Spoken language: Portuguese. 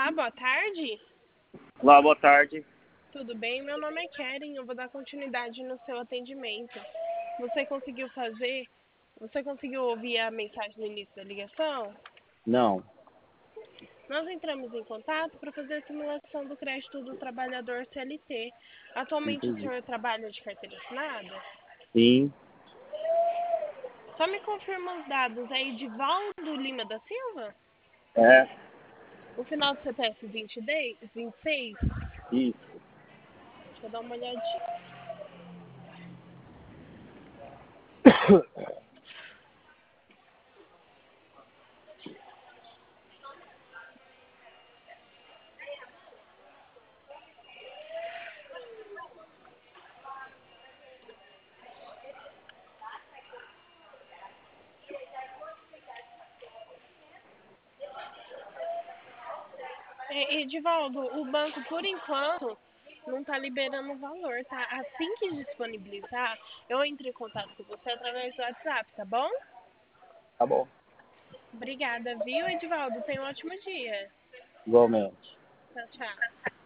Olá, boa tarde. Olá, boa tarde. Tudo bem? Meu nome é Keren, eu vou dar continuidade no seu atendimento. Você conseguiu fazer? Você conseguiu ouvir a mensagem no início da ligação? Não, Nós entramos em contato para fazer a simulação do crédito do trabalhador CLT. Atualmente o entendi. senhor trabalha de carteira assinada? Sim, Só me confirma os dados. É Edivaldo Lima da Silva? é O final do CPF 26? isso. Deixa eu dar uma olhadinha. Edivaldo, o banco, por enquanto, não está liberando o valor, tá? Assim que disponibilizar, eu entro em contato com você através do WhatsApp, tá bom? Tá bom, Obrigada, viu, Edivaldo? Tenha um ótimo dia. igualmente. Tchau, tchau.